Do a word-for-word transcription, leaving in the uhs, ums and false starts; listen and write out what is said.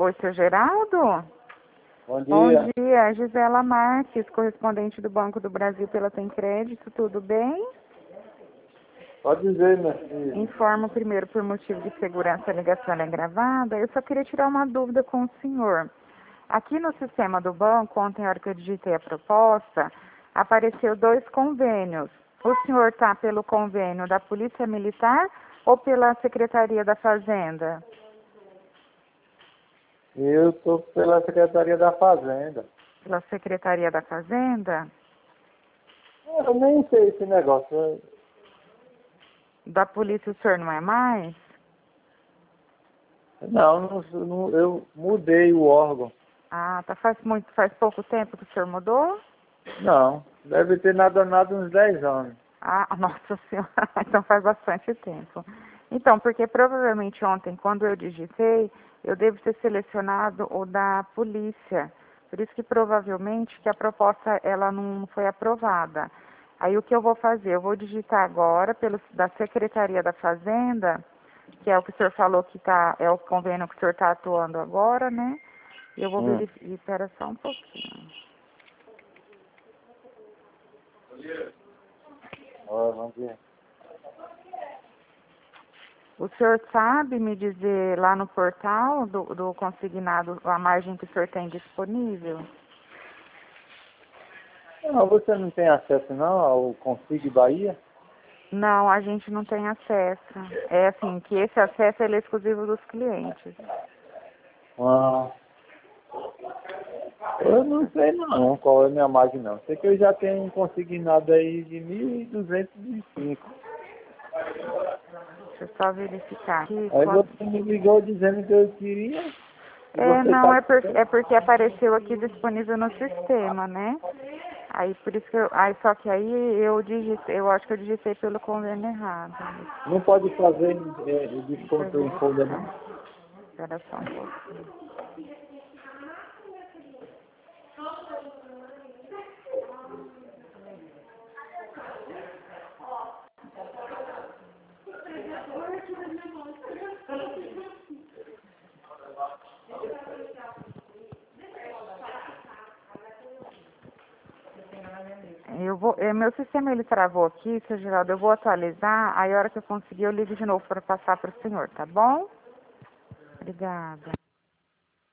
Oi, seu Geraldo? Bom dia. Bom dia, Gisela Marques, correspondente do Banco do Brasil pela Tem Crédito, tudo bem? Pode dizer, minha filha. Informo primeiro por motivo de segurança a ligação é gravada. Eu só queria tirar uma dúvida com o senhor. Aqui no sistema do banco, ontem, na hora que eu digitei a proposta, apareceu dois convênios. O senhor está pelo convênio da Polícia Militar ou pela Secretaria da Fazenda? Eu estou pela Secretaria da Fazenda. Pela Secretaria da Fazenda? Eu nem sei esse negócio. Da polícia o senhor não é mais? Não, não, não, eu mudei o órgão. Ah, tá, faz muito, faz pouco tempo que o senhor mudou? Não, deve ter nada nada uns dez anos. Ah, nossa senhora, então faz bastante tempo. Então, porque provavelmente ontem, quando eu digitei, eu devo ter selecionado o da polícia. Por isso que provavelmente que a proposta ela não foi aprovada. Aí o que eu vou fazer? Eu vou digitar agora pelo da Secretaria da Fazenda, que é o que o senhor falou que tá, é o convênio que o senhor está atuando agora, né? E eu vou Hum. verificar, espera só um pouquinho. Ó, vamos ver. O senhor sabe me dizer lá no portal do, do consignado a margem que o senhor tem disponível? Não, você não tem acesso não ao Consig Bahia? Não, a gente não tem acesso. É assim, que esse acesso ele é exclusivo dos clientes. Ah, eu não sei não qual é a minha margem não. Sei que eu já tenho um consignado aí de mil duzentos e cinco. Deixa eu só verificar aqui. Aí Quanto... você me ligou dizendo que eu queria. E É, você não, tá... é, por, é porque apareceu aqui disponível no sistema, né? Aí por isso que eu. Aí só que aí eu digitei, eu acho que eu digitei pelo convênio errado. Não pode fazer é, Deixa eu desconto em folha não? verificar. Espera só um pouquinho. Eu vou, é, meu sistema ele travou aqui, seu Geraldo, eu vou atualizar, aí a hora que eu conseguir eu ligo de novo para passar para o senhor, tá bom? Obrigada.